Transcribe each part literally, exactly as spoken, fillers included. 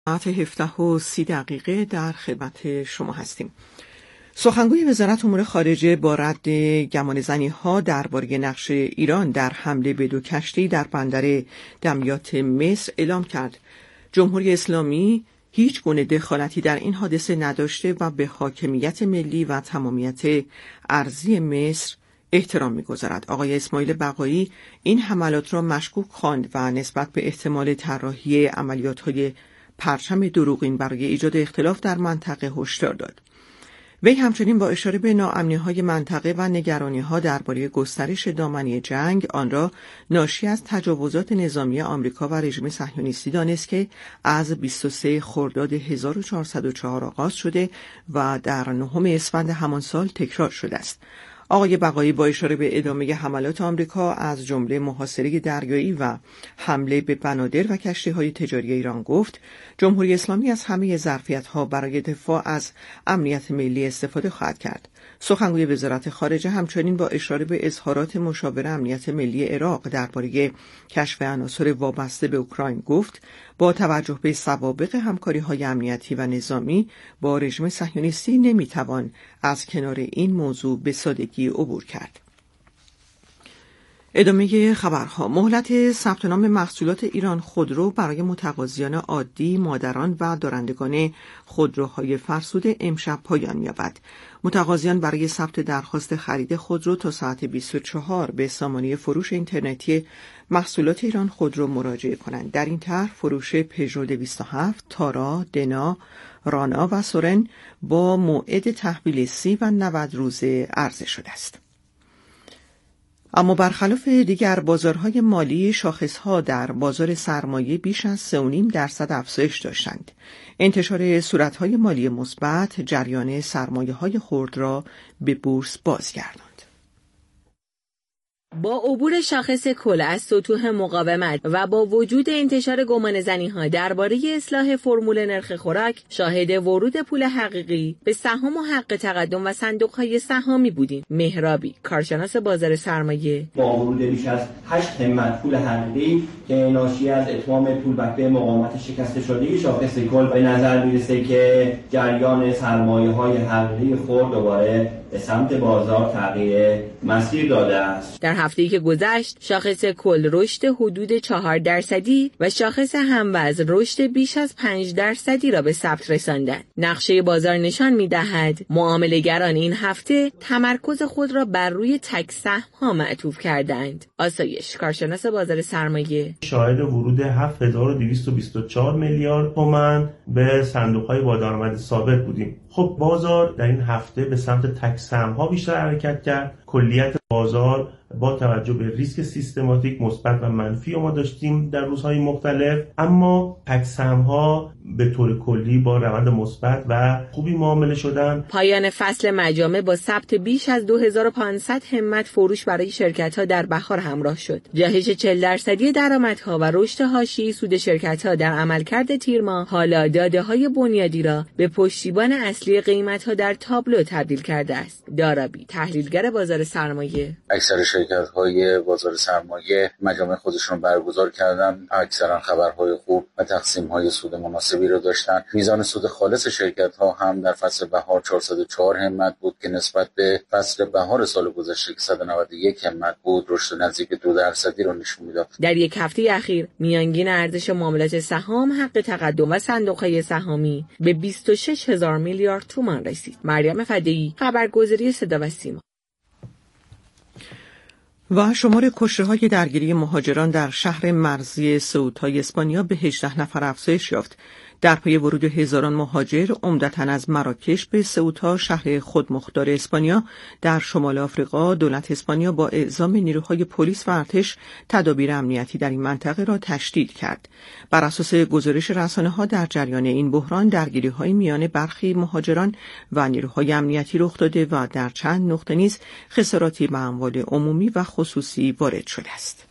ساعت هفده و سی دقیقه در خدمت شما هستیم. سخنگوی وزارت امور خارجه با رد گمانه‌زنی‌ها درباره نقش ایران در حمله به دو کشتی در بندر دمیات مصر اعلام کرد جمهوری اسلامی هیچ گونه دخالتی در این حادثه نداشته و به حاکمیت ملی و تمامیت ارضی مصر احترام می‌گذارد. آقای اسماعیل بقایی این حملات را مشکوک خواند و نسبت به احتمال طراحی عملیات‌های پرچم دروغین برای ایجاد اختلاف در منطقه هشدار داد. وی همچنین با اشاره به ناامنی‌های منطقه و نگرانی‌ها درباره گسترش دامنه جنگ آن را ناشی از تجاوزات نظامی آمریکا و رژیم صهیونیستی دانست که از بیست و سوم خرداد هزار و چهارصد و چهار آغاز شده و در نهم اسفند همان سال تکرار شده است. آقای بقایی با اشاره به ادامه حملات آمریکا از جمله محاصره دریایی و حمله به بنادر و کشتی‌های تجاری ایران گفت جمهوری اسلامی از همه ظرفیت‌ها برای دفاع از امنیت ملی استفاده خواهد کرد. سخنگوی وزارت خارجه همچنین با اشاره به اظهارات مشاور امنیت ملی عراق درباره کشف عناصر وابسته به اوکراین گفت با توجه به سوابق همکاری‌های امنیتی و نظامی با رژیم صهیونیستی نمی‌توان از کنار این موضوع به سادگی عبور کرد. ادامه خبرها. مهلت ثبت نام محصولات ایران خودرو برای متقاضیان عادی، مادران و دارندگان خودروهای فرسوده امشب پایان می‌یابد. متقاضیان برای ثبت درخواست خرید خودرو تا ساعت بیست و چهار به سامانه فروش اینترنتی محصولات ایران خودرو مراجعه کنند. در این طرح فروش پژو دویست و هفت، تارا، دنا، رانا و سورن با موعد تحویل سی و نود روزه عرضه شده است. اما برخلاف دیگر بازارهای مالی، شاخصها در بازار سرمایه بیش از سه و نیم درصد افزایش داشتند. انتشار صورتهای مالی مثبت جریان سرمایه‌های خرد را به بورس بازگرداند. با عبور شاخص کل از سطوح مقاومت و با وجود انتشار گمانه‌زنی‌ها درباره اصلاح فرمول نرخ خوراک، شاهد ورود پول حقیقی به سهام و حق تقدم و صندوق‌های سهامی بودیم. مهرابی، کارشناس بازار سرمایه، با ورود بیش از هشت همت پول حقیقی که ناشی از اتمام پول بسته مقاومت شکسته شده شاخص کل به نظر میرسه که جریان سرمایه‌های حقیقی خرد دوباره به سمت بازار تغییر مسیر داده است. در هفته‌ای که گذشت شاخص کل رشد حدود چهار درصدی و شاخص هموزن رشد بیش از پنج درصدی را به ثبت رساندند. نقشه بازار نشان می‌دهد معامله‌گران این هفته تمرکز خود را بر روی تک سهم‌ها معطوف کردند. آسایش، کارشناس بازار سرمایه، شاهد ورود هفت هزار و دویست و بیست و چهار میلیارد تومان به صندوق‌های با درآمد ثابت بودیم. خب بازار در این هفته به سمت تک سهم‌ها بیشتر حرکت کرد. کلیت بازار با توجه به ریسک سیستماتیک مثبت و منفی ما داشتیم در روزهای مختلف، اما تک سهم‌ها به طور کلی با روند مثبت و خوبی معامله شدن. پایان فصل مجامع با ثبت بیش از دو هزار و پانصد همت فروش برای شرکت‌ها در بهار همراه شد. جهش چهل درصدی درآمدها و رشد حاشیه‌ای سود شرکت‌ها در عملکرد تیر ماه حالا داده‌های بنیادی را به پشتیبان اصلی قیمت‌ها در تابلو تبدیل کرده است. دارابی، تحلیلگر بازار سرمایه، اکثر شرکت‌های بازار سرمایه مجامع خودشون برگزار کردن، اکثرا خبرهای خوب و تقسیم‌های سود مناسبی رو داشتن. میزان سود خالص شرکت‌ها هم در فصل بهار چهارصد و چهار همت بود که نسبت به فصل بهار سال گذشته صد و نود و یک همت بود، رشد نزدیک دو درصدی رو نشون میداد. در یک هفته اخیر میانگین ارزش معاملات سهام، حق تقدم و صندوق‌های سهامی به بیست و شش هزار میلیارد تومان رسید. مریم فدایی، خبرگزاری صدا و سیما. و شمار کشته‌های درگیری مهاجران در شهر مرزی سئوطای اسپانیا به هجده نفر افزایش یافت. در پی ورود هزاران مهاجر عمدتاً از مراکش به سئوطا، شهر خودمختار اسپانیا در شمال آفریقا، دولت اسپانیا با اعزام نیروهای پلیس و ارتش تدابیر امنیتی در این منطقه را تشدید کرد. بر اساس گزارش رسانه‌ها در جریان این بحران درگیری‌های میان برخی مهاجران و نیروهای امنیتی رخ داده و در چند نقطه نیز خساراتی به اموال عمومی و خصوصی وارد شده است.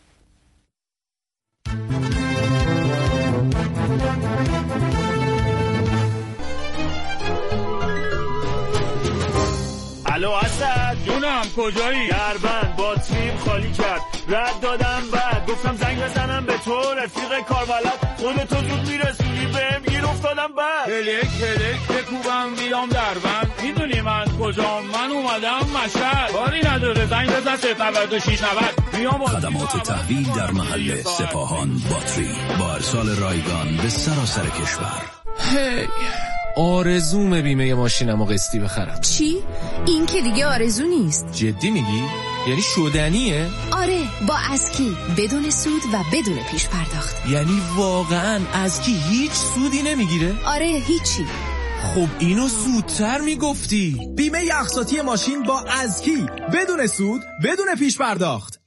الو اسد جونم کجایی؟ دربند باتریم خالی کرد، رد دادم بعد گفتم زنگ بزنم به تو رفیق کاربلد، خودتو زود میرسونی بهم گیر گیر افتادم بر هلک هلک بکوبم بیام در بند میدونی من کجام من اومدم مشهد کاری نداره زنگ بزن صفر نود و شش نود میام خدمات تحویل در محل سپاهان باتری با ارسال رایگان به سراسر کشور. هی آرزوم بیمه ماشینمو قسطی بخرم. چی؟ این که دیگه آرزو نیست. جدی میگی؟ یعنی شدنیه؟ آره با ازکی بدون سود و بدون پیش پرداخت. یعنی واقعا ازکی هیچ سودی نمیگیره؟ آره هیچی. خب اینو زودتر میگفتی. بیمه اقساطی ماشین با ازکی بدون سود بدون پیش پرداخت.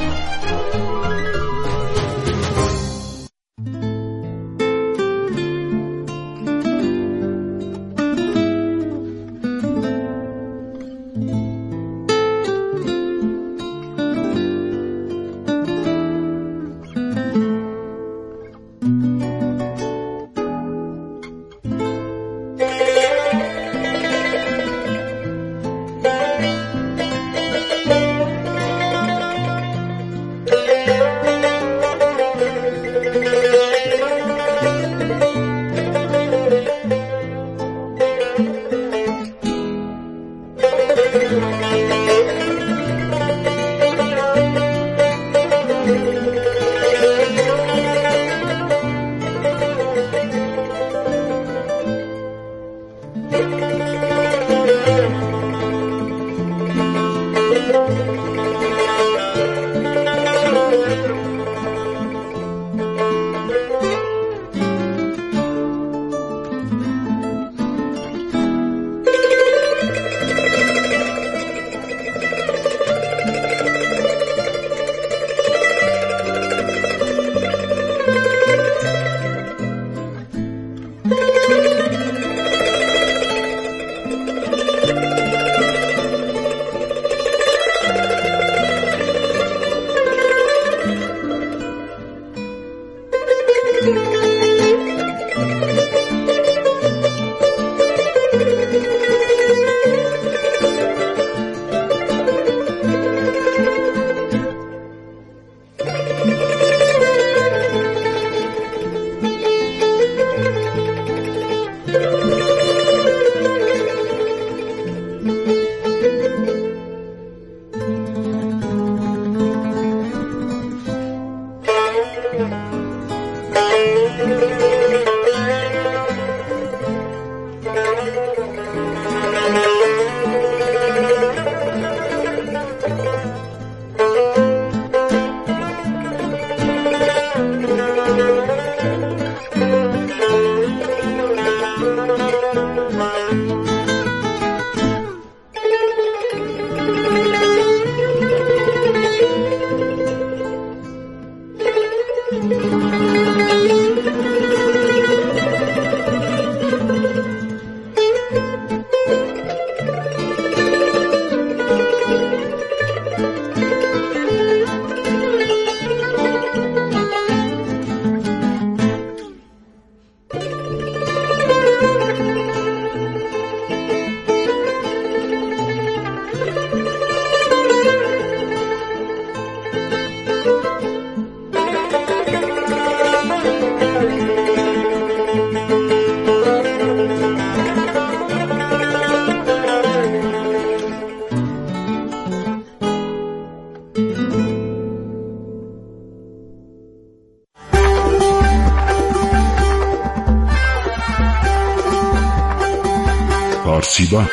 پارسیبان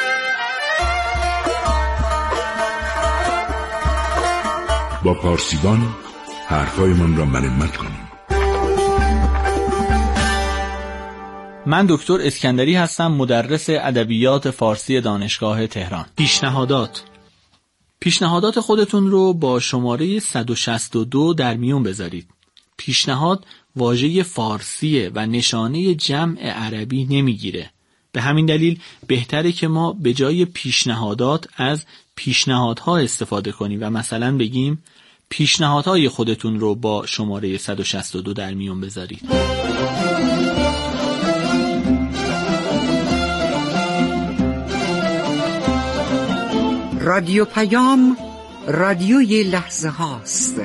با پارسیبان حرفایمان را مرمت کنیم. من دکتر اسکندری هستم، مدرس ادبیات فارسی دانشگاه تهران. پیشنهادات پیشنهادات خودتون رو با شماره صد و شصت و دو در میون بذارید. پیشنهاد واژه فارسیه و نشانه جمع عربی نمیگیره. به همین دلیل بهتره که ما به جای پیشنهادات از پیشنهادها استفاده کنیم و مثلا بگیم پیشنهادهای خودتون رو با شماره صد و شصت و دو در میون بذارید. رادیو پیام، رادیوی لحظه هاست.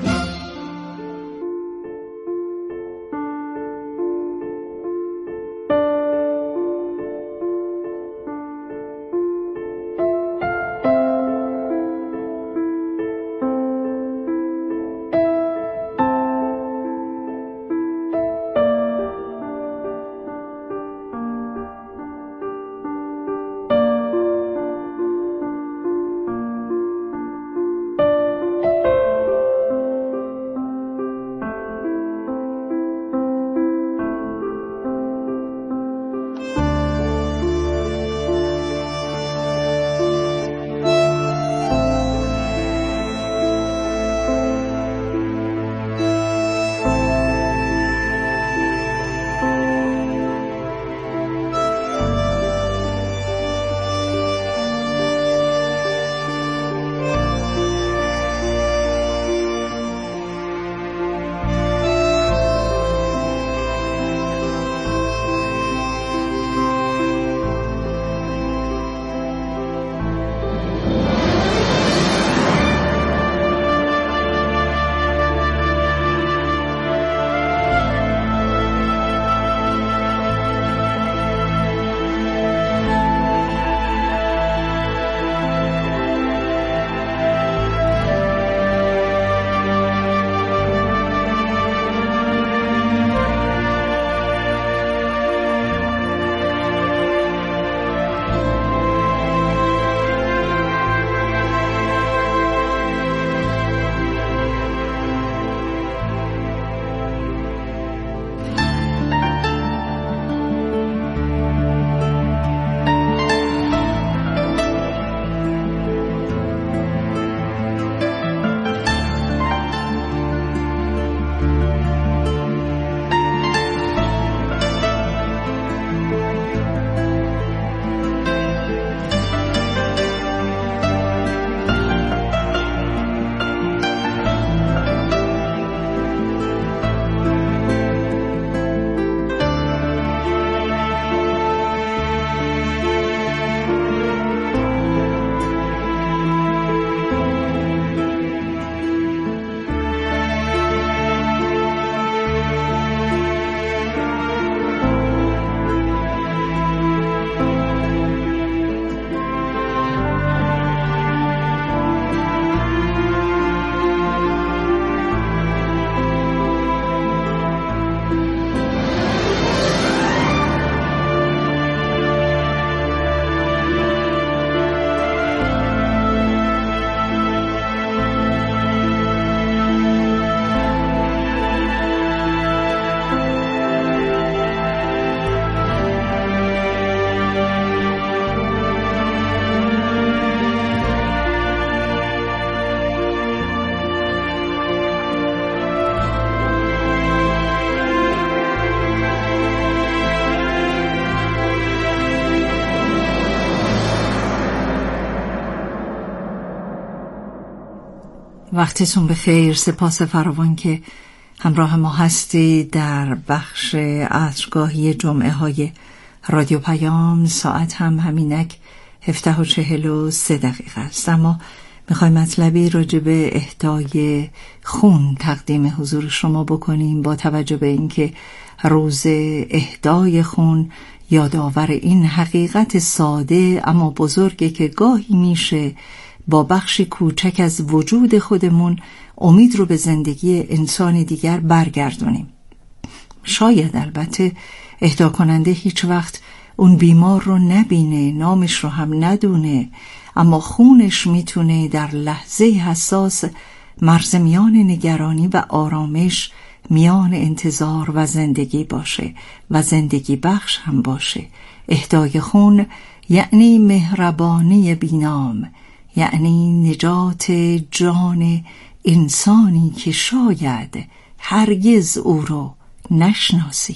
وقتتون بخیر. سپاس فراوان که همراه ما هستی در بخش عصرگاهی جمعه های رادیو پیام. ساعت هم همینک هفده و چهل و سه دقیقه است، اما میخوایم مطلبی راجع به اهدای خون تقدیم حضور شما بکنیم با توجه به اینکه روز اهدای خون یادآور این حقیقت ساده اما بزرگه که گاهی میشه با بخشی کوچک از وجود خودمون امید رو به زندگی انسان دیگر برگردونیم. شاید البته اهدا کننده هیچ وقت اون بیمار رو نبینه، نامش رو هم ندونه، اما خونش میتونه در لحظه حساس مرز میان نگرانی و آرامش، میان انتظار و زندگی باشه و زندگی بخش هم باشه. اهدای خون یعنی مهربانی بینام، یعنی نجات جان انسانی که شاید هرگز او رو نشناسیم.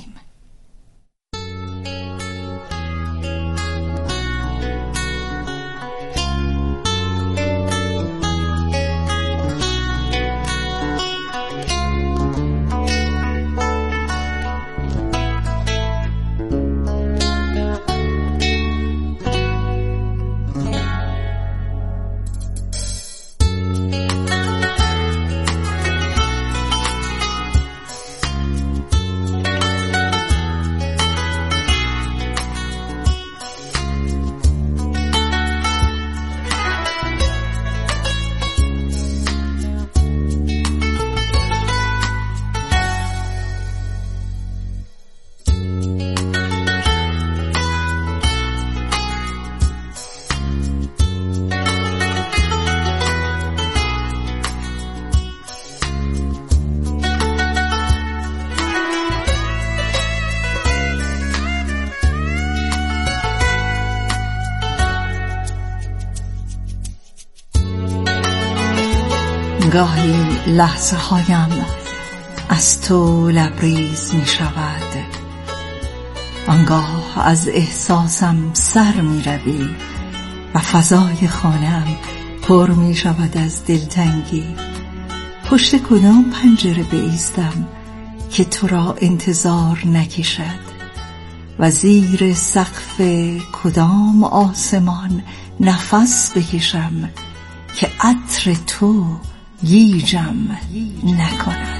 گاهی لحظه هایم از تو لبریز می شود، آنگاه از احساسم سر می روی و فضای خانه‌ام پر می شود از دلتنگی. پشت کدام پنجره بایستم که تو را انتظار نکشد و زیر سقف کدام آسمان نفس بکشم که عطر تو گیجم نکند.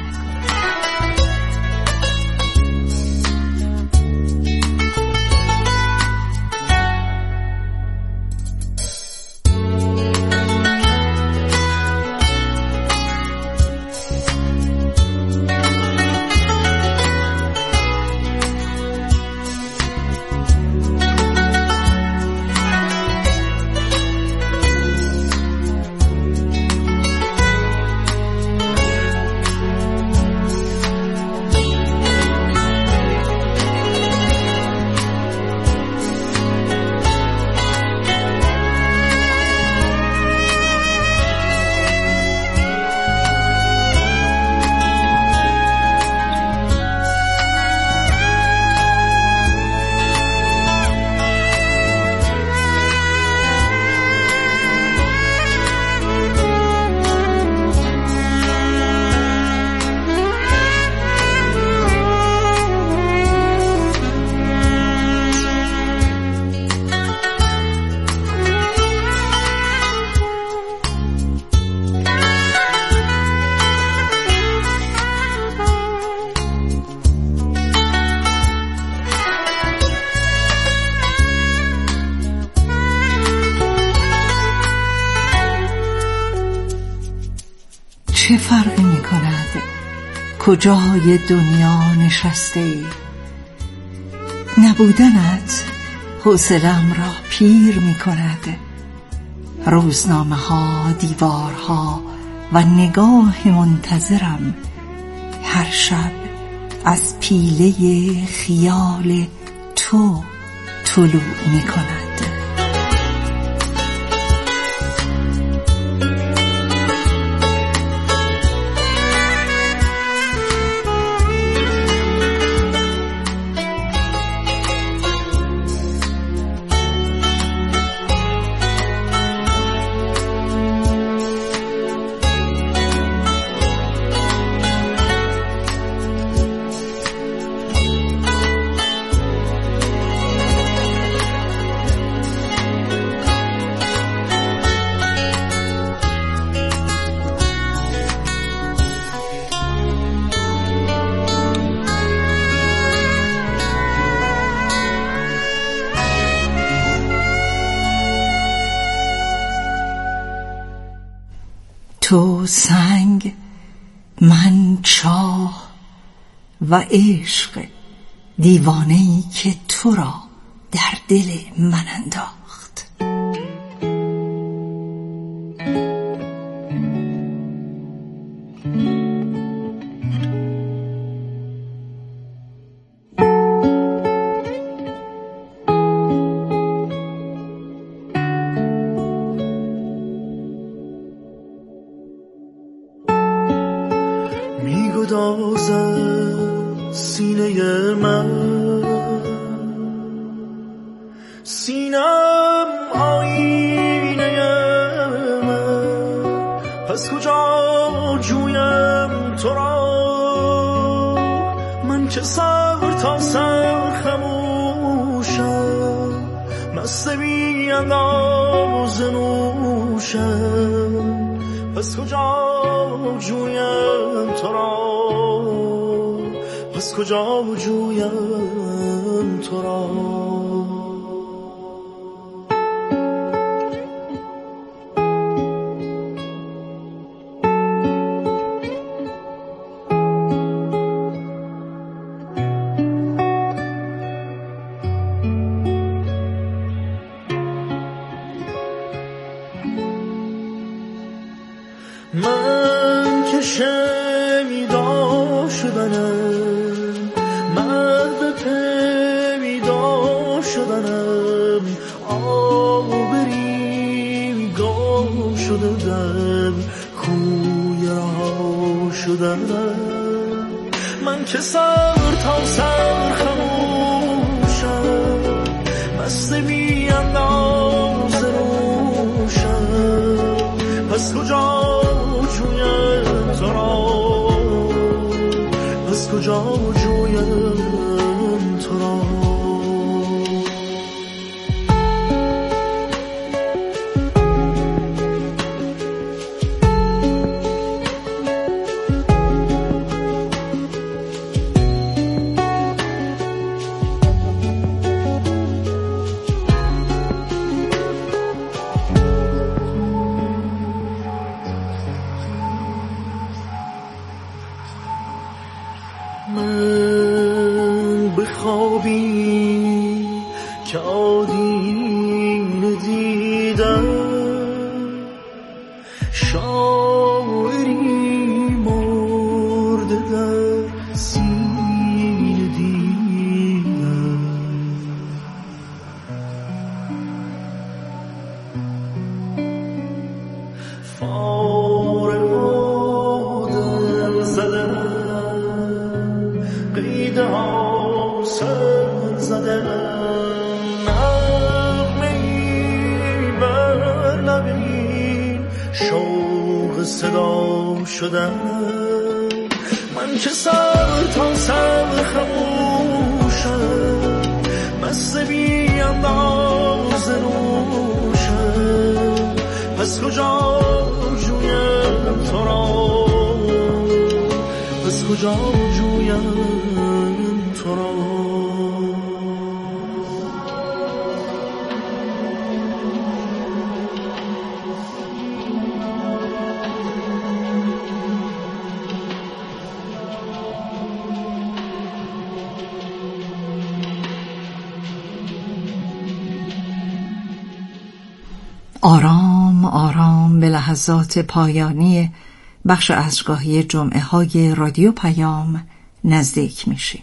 چه فرقی می کند کجای دنیا نشسته ای؟ نبودنت حوصله‌ام را پیر می کند. روزنامه ها، دیوارها و نگاه منتظرم هر شب از پیله خیال تو طلوع می کند. تو سنگ، من چاه و عشق دیوانه‌ای که تو را در دل من انداخت. میگدازد سینه من، سینم آینه من، پس کجا جویم تو را؟ من که سر تا سر خموشم، مست بی انداز نوشم، پس کجا جویم تو را؟ پس کجا جویم تو را؟ من که شنیدا شدنم، مرد پیدا شدنم، آبری گم شده در کوی رها شدنم. من که سر تا سر خموشم، مست بی انداز روشم، پس کجا جویم تو را؟ پس کجا جویم تو را؟ من بخوابی که آدینه دیدم، شاعری مرده در سینه دیدم. فارغ و دل زدم، قیده ها سر زدم، نغمه‌ای بر لبین شوق صدا شدم. من که سر تا سر خموشم، مست بی انداز روشم، پس کجا جویم تو را؟ پس کجا جویم تو را؟ آرام آرام به لحظات پایانی بخش عصرگاهی جمعه های رادیو پیام نزدیک میشیم.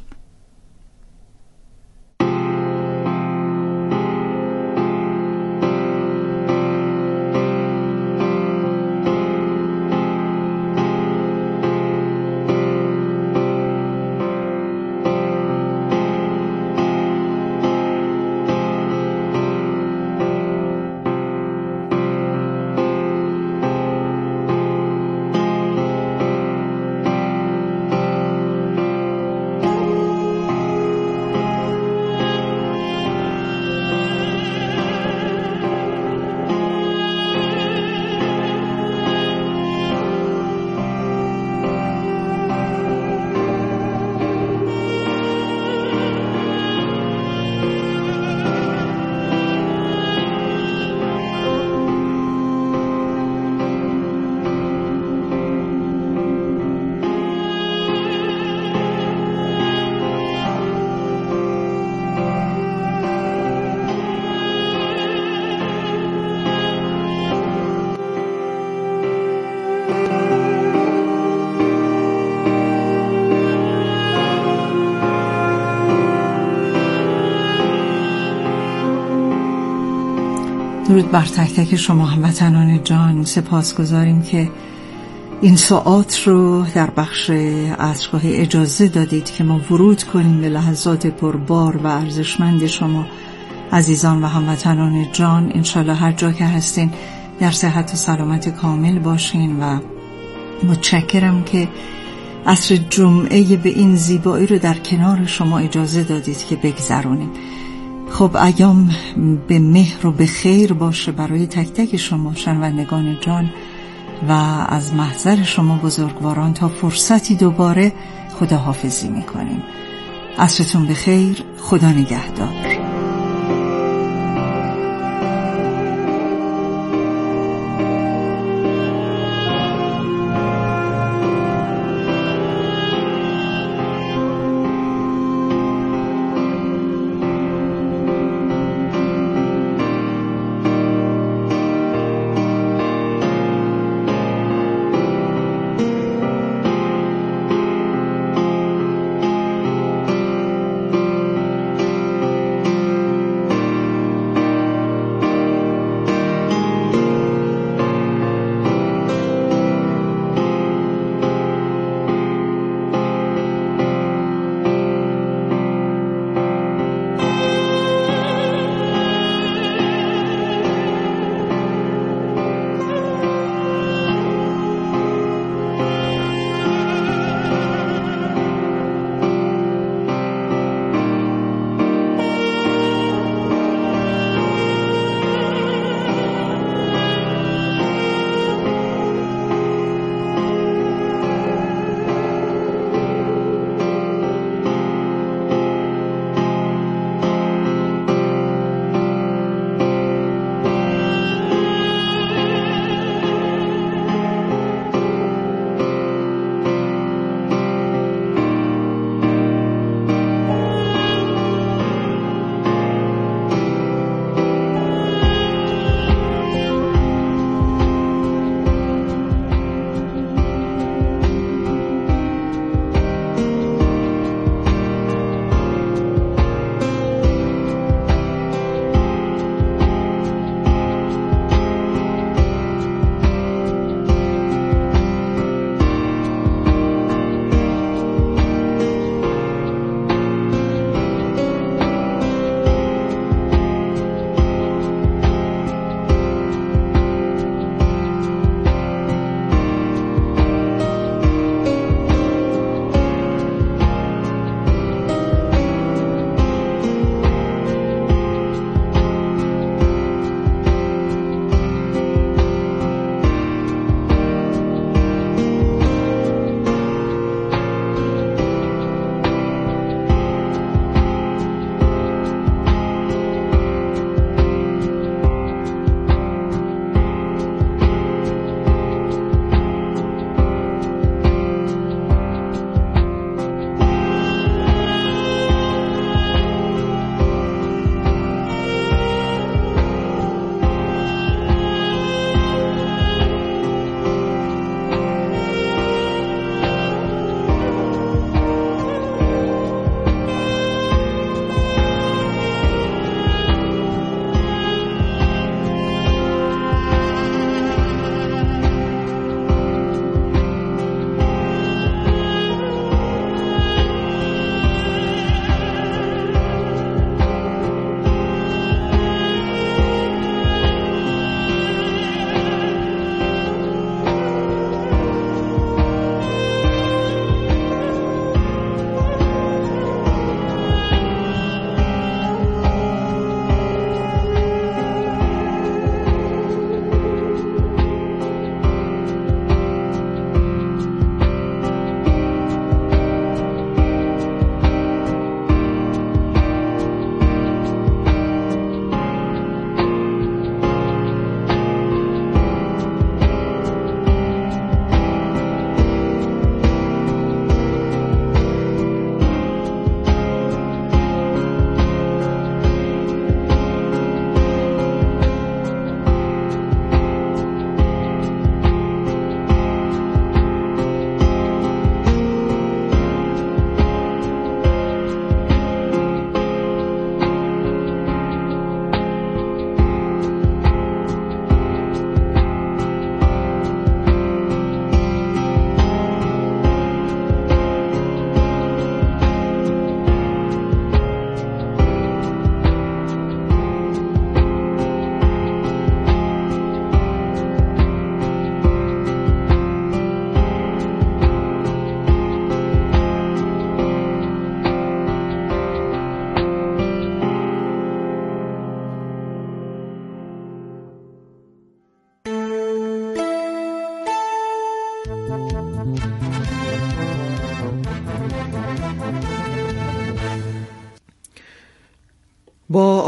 درود بر تک تک شما هموطنان جان. سپاسگزاریم که این ساعات رو در بخش عصرگاهی اجازه دادید که ما ورود کنیم به لحظات پربار و ارزشمند شما عزیزان و هموطنان جان. انشالله هر جا که هستین در صحت و سلامت کامل باشین و متشکرم که عصر جمعه به این زیبایی رو در کنار شما اجازه دادید که بگذرونیم. خب ایام به مهر و به خیر باشه برای تک تک شما شنوندگان جان و از محضر شما بزرگواران تا فرصتی دوباره خداحافظی میکنیم. عصرتون بخیر، خدا نگهدار.